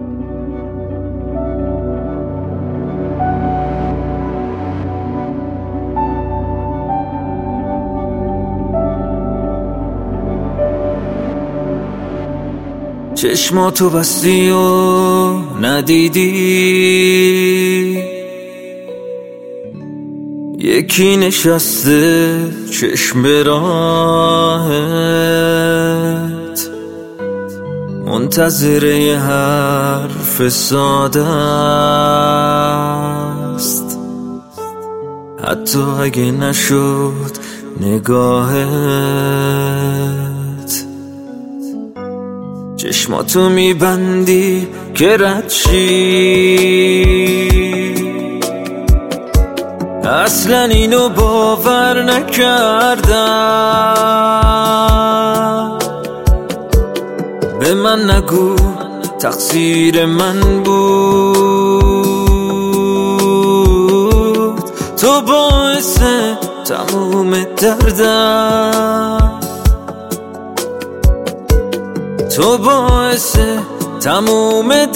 چشماتو بستی و ندیدی، یکی نشسته چشم به راهت، منتظر یه حرف ساده است، حتی اگه نشد نگاهت. چشماتو میبندی که رد شی، اصلا اینو باور نکردم. به من نگو تقصیر من بود، تو باعث تموم دردم، تو باعث تموم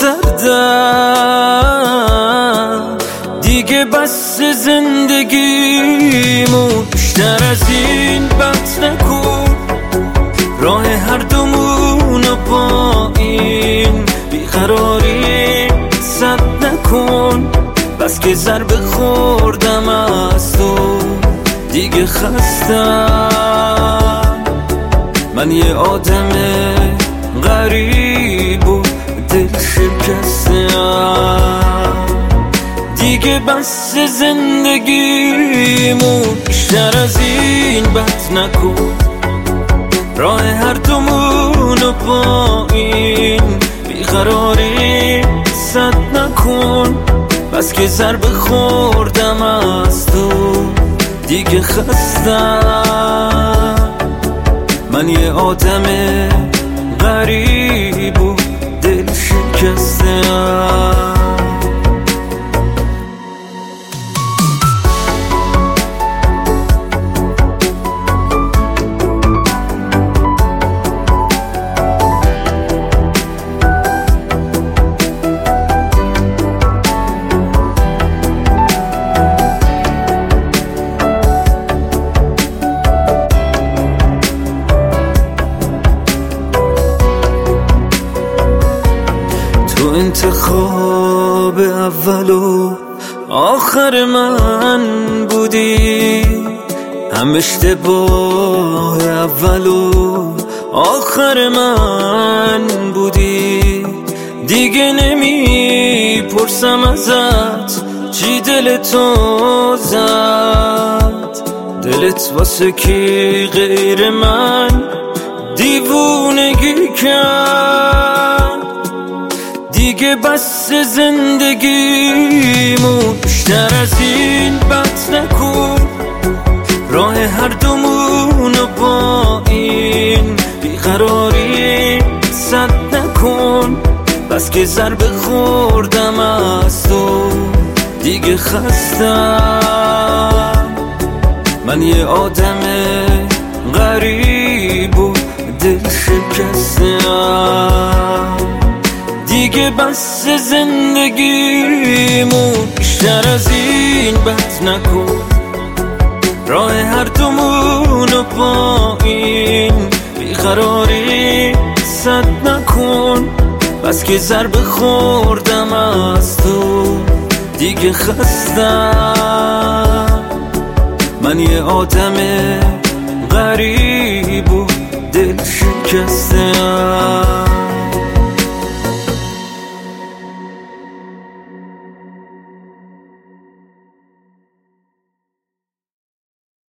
دردم. دیگه بس زندگیمون بیشتر از این بد نکن، راه هر دومونو با این بیقراری سد نکن. بس که ضربه خوردم از تو دیگه خستم، من یه آدم غریب و دل شکستم. دیگه بس زندگیمون بیشتر از این بد نکن، راه هر دومونو با این بیقراری سد نکن. بس که ضربه خوردم از تو دیگه خستم، من یه آدم غریب و دل شکستم. انتخاب اول و آخر من بودی، هم اشتباه اول و آخر من بودی. دیگه نمیپرسم ازت چی دلتو زد، دلت واسه کی غیر من دیوونگی کرد. دیگه بس زندگیمون بیشتر از این بد نکن، راه هر دومونو با این بیقراری سد نکن. بس که ضربه خوردم از تو دیگه خستم، من یه آدم غریب و دل شکستم. دیگه بس زندگیمون بیشتر از این بد نکن، راه هر دومونو با این بیقراری سد نکن. بس که ضربه خوردم از تو دیگه خستم، من یه آدم غریب و دل شکستم.